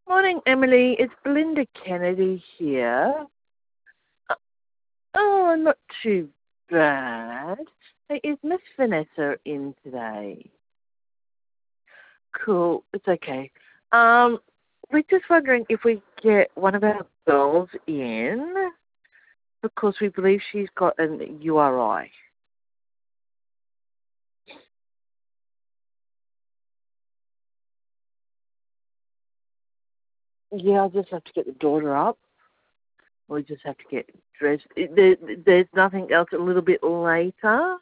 Morning, Emily. It's Belinda Kennedy here. Oh, not too bad. Hey, is Miss Vanessa in today? Cool. It's okay. We're just wondering if we get one of our girls in because we believe she's got an URI. Yeah, I'll just have to get the daughter up. We just have to get dressed. There's nothing else a little bit later.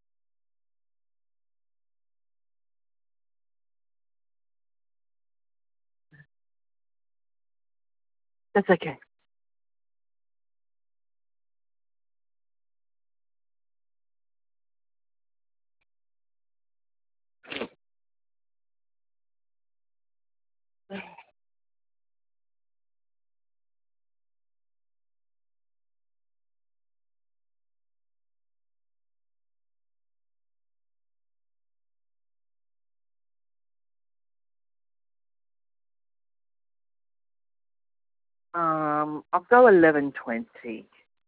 That's okay. I'll go 11:20.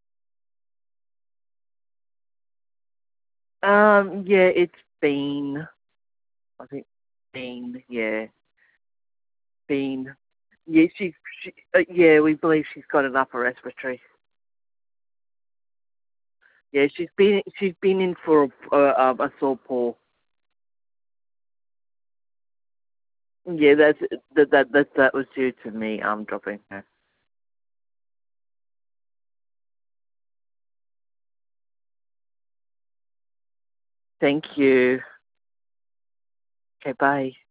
Yeah, it's Bean. I think Bean. Yeah, Bean. Yeah, yeah, we believe she's got an upper respiratory. Yeah, she's been in for a sore paw. Yeah, that was due to me. Dropping her. Thank you. Okay, bye.